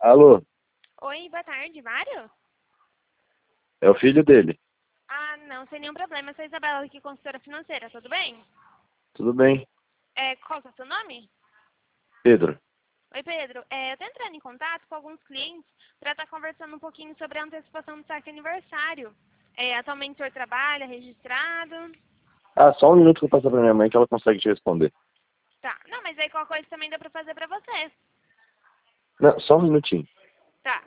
Alô, Oi, boa tarde, Mário? é o filho dele. Ah, não, sem nenhum problema. Eu sou a Isabela aqui, consultora financeira, tudo bem? Tudo bem? Qual que é o seu nome? Pedro. Oi, Pedro. Eu tô entrando em contato com alguns clientes para estar conversando um pouquinho sobre a antecipação do saque aniversário. Atualmente o senhor trabalha registrado? Ah, só um minuto que eu passo pra minha mãe que ela consegue te responder. Tá. Não, mas aí qualquer coisa também dá para fazer para você. Não, só um minutinho.